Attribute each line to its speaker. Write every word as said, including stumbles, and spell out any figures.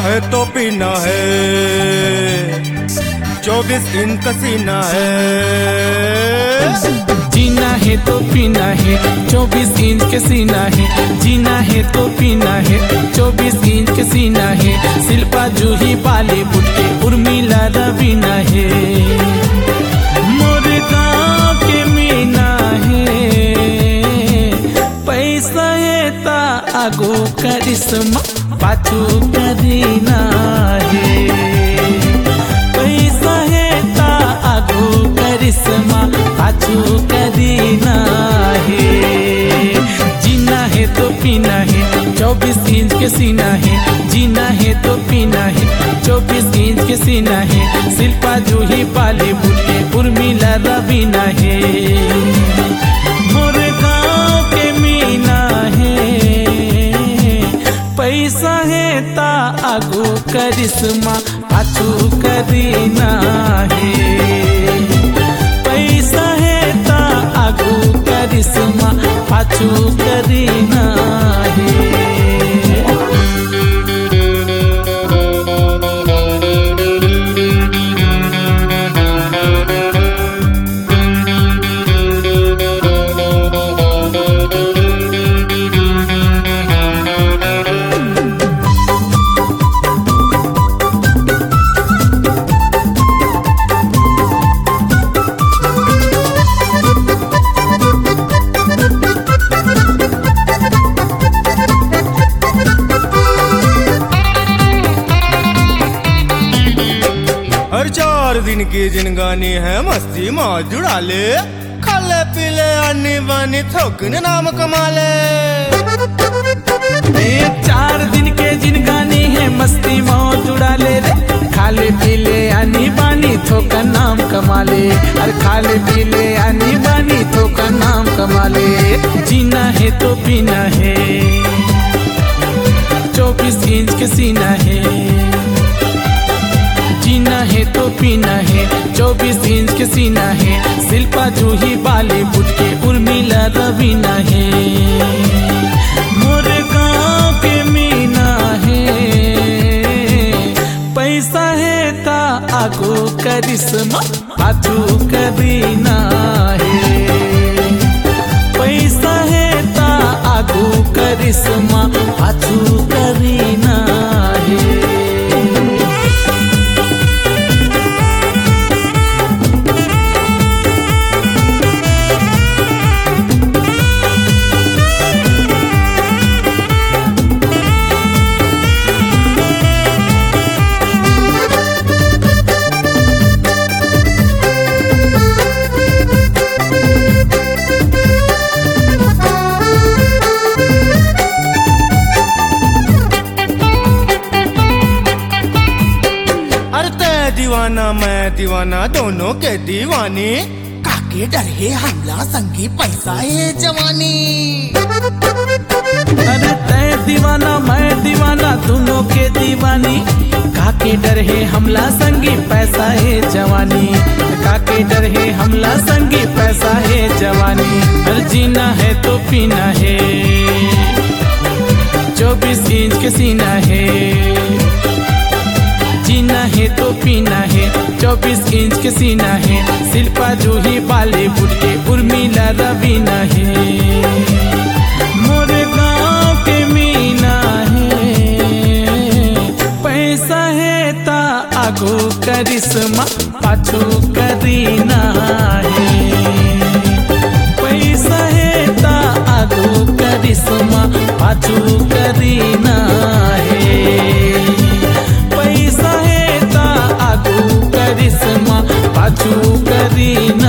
Speaker 1: है तो पीना है, चौबीस इंच का सीना है।
Speaker 2: जीना है तो पीना है, चौबीस इंच के सीना है। जीना है तो पीना है, चौबीस इंच के सीना है। शिल्पा जूही बॉलीवुड के उर्मिला रवीना है। मोरे गाँव के मीना है, पैसा है ता आगो करिश्मा पाछू करीना है। पैसा है ता आगो करिश्मा पाछू करीना है। जीना है तो पीना है, चौबीस इंच के सीना है। जीना है तो पीना है, चौबीस इंच के सीना है। शिल्पा जूही बॉलीवुड के उर्मिला रवीना है। मोरे गाँव के मीना है, पैसा है ता आगो करिश्मा पाछू करीना है। पैसा है ता आगो करिश्मा पाछू करीना है।
Speaker 1: हर चार दिन की जिनगानी है मस्ती मौज जुड़ा ले। खाले पीले आनी बानी थोकने नाम कमा ले।
Speaker 2: ये चार दिन के जिनगानी है मस्ती मौज जुड़ा ले रे। खाले पीले आनी बानी थोका नाम कमा ले। अरे खाले पीले आनी बानी थोका नाम कमा ले। जीना है तो पीना है, चौबीस इंच के सीना है। जीना है तो पीना है, चौबीस इंच के सीना है। शिल्पा जूही बॉलीवुड के उर्मिला रवीना है। मोरे गाँव के मीना है, पैसा है ता आगो करिश्मा पाछू करीना है। पैसा है ता आगो करिश्मा पाछू करीना है।
Speaker 1: दीवाना मैं दीवाना दोनों के दीवानी।
Speaker 3: काके डर है हमला संगी पैसा है जवानी।
Speaker 2: अरे तै दीवाना मैं दीवाना दोनों के दीवानी। काके डर है हमला संगी पैसा है जवानी। काके डर है हमला संगी पैसा है जवानी। अरे जीना है तो पीना है, चौबीस इंच के सीना है। जीना है तो पीना है, चौबीस इंच के सीना है। शिल्पा जूही बॉलीवुड के उर्मिला रवीना है। मोरे गाँव के मीना है, पैसा है ता आगो करिश्मा पाछू करीना है। पैसा है ता आगो करिश्मा पाछू करीना है। पैसा है ता आगो करिश्मा पाछू करीना।